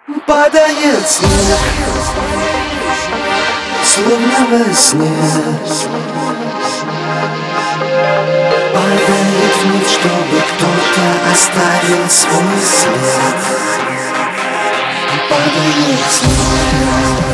Падает снег, словно во сне. Падает вниз, чтобы кто-то оставил свой след. Падает снег.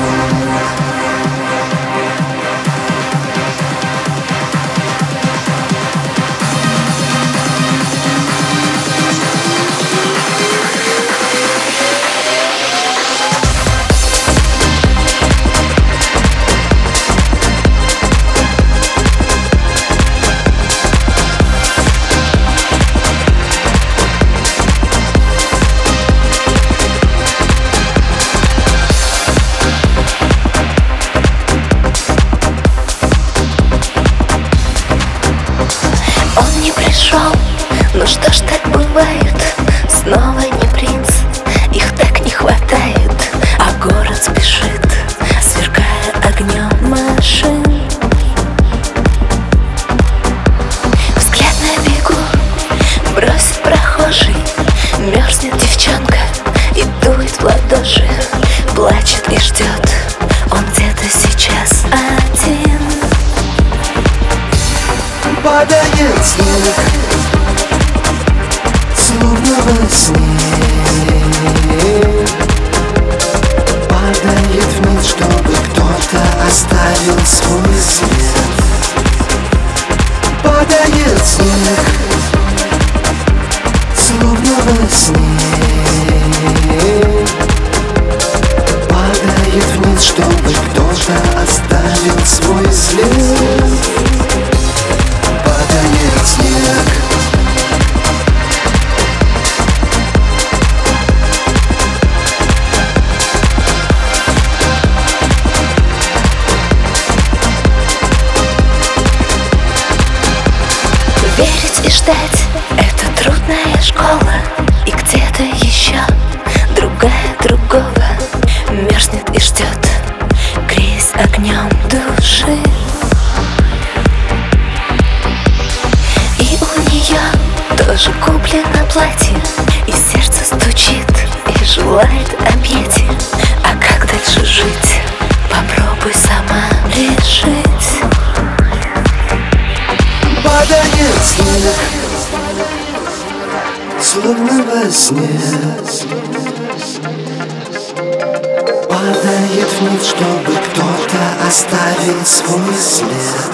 Он не пришел, ну что ж так бывает? Снова не принц, их так не хватает. А город спешит, сверкая огнем машин. Взгляд на бегу бросит прохожий. Мерзнет девчонка и дует в ладоши. Плачет и ждет, он где-то сейчас один. Падает снег, словно во сне. Падает вниз, чтобы кто-то оставил свой след. Падает снег, словно во сне. Падает вниз, чтобы кто-то оставил свой след. Падает снег. Верить и ждать — это трудная школа. И где-то еще другая другого мерзнет и ждет, греясь огнем души. И у нее тоже куплено платье, и сердце стучит и желает объятия. А как дальше жить? Попробуй сама решить. Падает снег, словно во сне. Падает вниз, чтобы кто-то оставил свой след.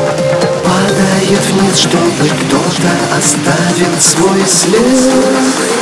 Падает вниз, чтобы кто-то оставил свой след.